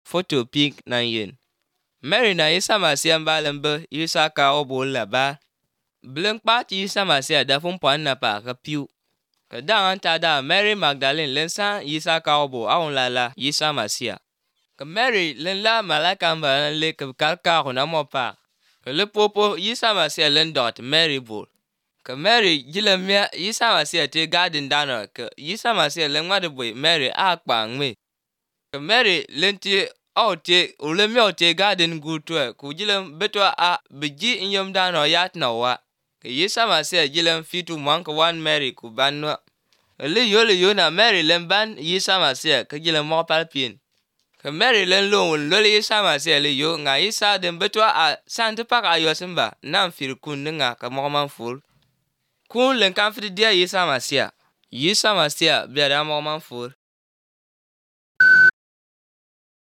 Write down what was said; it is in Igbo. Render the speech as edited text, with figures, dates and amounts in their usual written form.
Photo pik na yen. Mary na Isa Masia mbalembe Isa ka obol la ba. Blen kpat Isa Masia da fun pwan na pa ka piu. Ka da anta da Mary Magdalene lensa Isa ka obo awon la Isa Masia. Ka Mary len la malaka mba le ka kalka na mo pa. Ka le popo Isa Masia len dot Mary bol. Ka Mary gila mia Isa Masia te garden dano ka Isa Masia len ngade boy Mary akpa ngwe. Ka Mary len ti ote ule mi ote garden gutwe ku gila beto a biji inyom dano yat na wa. Ka Isa Masia gila fitu mwanka wan Mary ku banwa. Le yo na Mary len ban Isa Masia ka gila mo palpien. Ka Mary len lo Isa Masia le yo nga Isa den beto a sante pak ayo simba nam fir kun nga ka mo man ful. Kun len kan fiti dia Isa Masia. Isa Masia biada mo man ful.